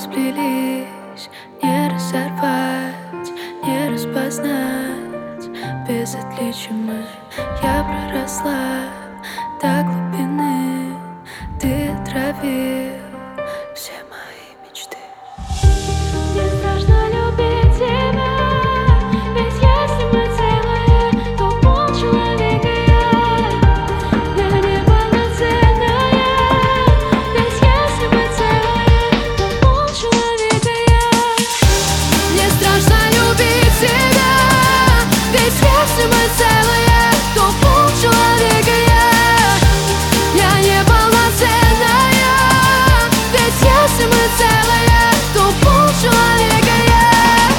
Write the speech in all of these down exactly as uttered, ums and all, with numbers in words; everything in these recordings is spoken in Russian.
сплелись, не разорвать, не распознать. Без отличия мы, я проросла до глубины. Ты отравил все мои мечты. Мне страшно любить тебя, ведь если мы целые, то полчеловека я. Я неполноценная, ведь если мы целые, то полчеловека я. Мне страшно любить тебя, ведь если мы целые, то полчеловека я. Я неполноценная, ведь если мы целые, то полчеловека я.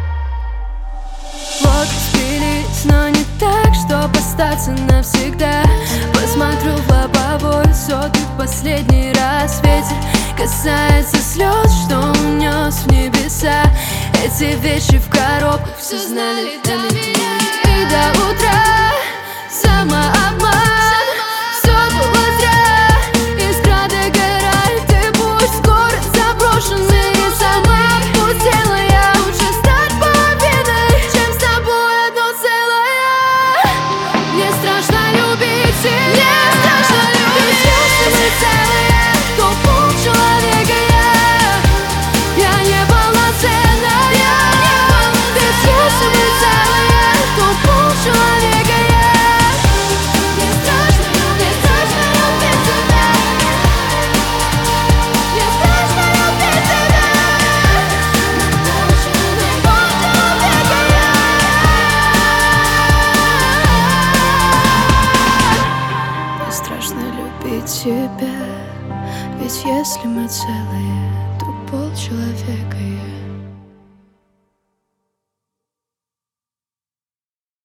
Вот спились, но не так, чтоб остаться навсегда. Посмотрю в лобовой сотый в последний раз. Ветер касается слез, что унес в небеса. Эти вещи в коробках все знали до меня. И до утра самообман. Все было зря, искра догорает. И пусть город заброшенный, и сама пустела я. Лучше стать половиной, чем с тобой одно целое. Мне страшно любить тебя, мне страшно любить. Если мы целые, то полчеловека я. Я неполноценная, ведь если мы целые, то полчеловека я. Мне страшно, мне страшно любить тебя. Мне страшно любить тебя. Полчеловека я. мне страшно любить тебя. Ведь если мы целые, то полчеловека я.